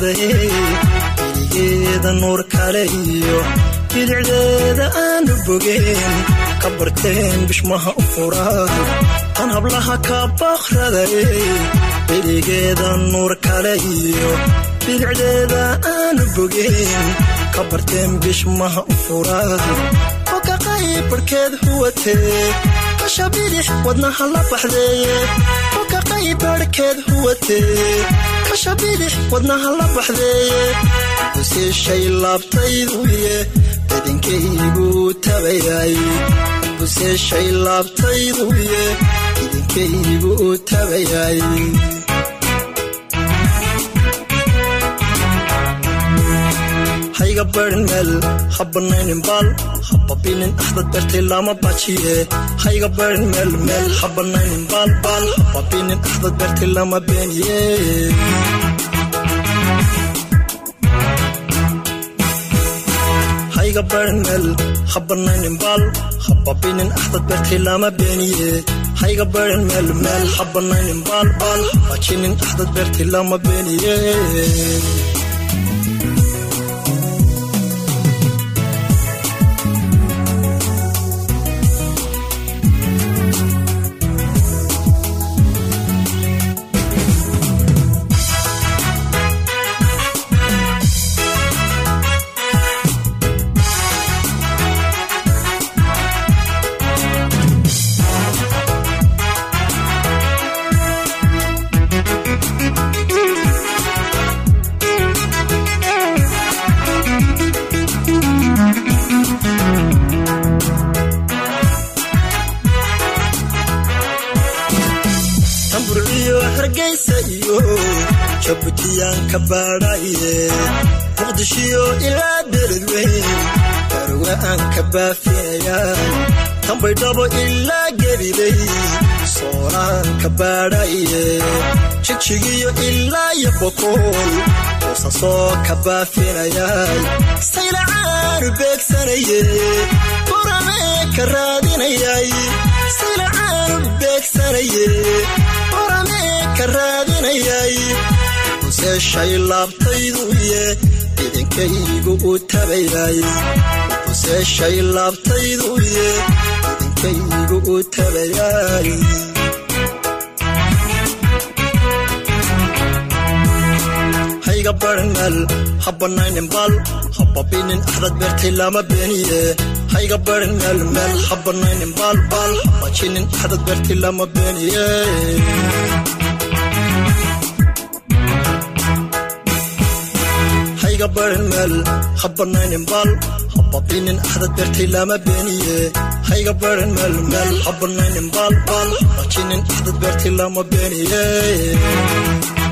baxday iligeeda nuur kale iyo bidicdeeda aan bogeen ka barteen bishmaha u furaa tan hablaha ka baqraday iligeeda nuur kale iyo bidicdeeda aan bogeen ka barteen bishmaha u furaa oo ka qayb barkeed huwatee kashabirix wadnaha la baxday oo ka qayb barkeed huwatee kashabirix wadnaha la baxday kusii shay laabtaydu ye idinkaygu tabayay kusii shay laabtaydu ye idinkaygu tabayay hayga barnel habanayn bal hababinin axdad bartay lama bajiye hayga barnel mel habanayn bal hababinin axdad bartay lama beeniye hayga barnel habanayn bal hababinin axdad bartay lama beeniye hayga barnel mel habanayn bal hababinin axdad bartay lama beeniye jabutiyan ka baadhaye muqdishiyo ilaa beledweyn darwa aan ka baafiyay tambay dhabo ilaa gebilay sooraan ka baadhaye jigjigiyo ilaa yabokool sasoo ka baafiyay saylacaan beegsanaye qorame ka raadinayay saylacaan beegsanaye qorame ka raadinayay kusii shay laabtaydu ye idinkaygu tabayay kusii shay laabtaydu ye idinkaygu tabayay hayga barnel habanayn bal hababinin axdad bartay lama beeniye hayga barnel mel habanayn bal habajinin axdad bartay lama beeniye hayga barnel habanayn bal hababinin axdad bartay lama beeniye hayga barnel mel habanayn bal habajinin axdad bartay lama beeniye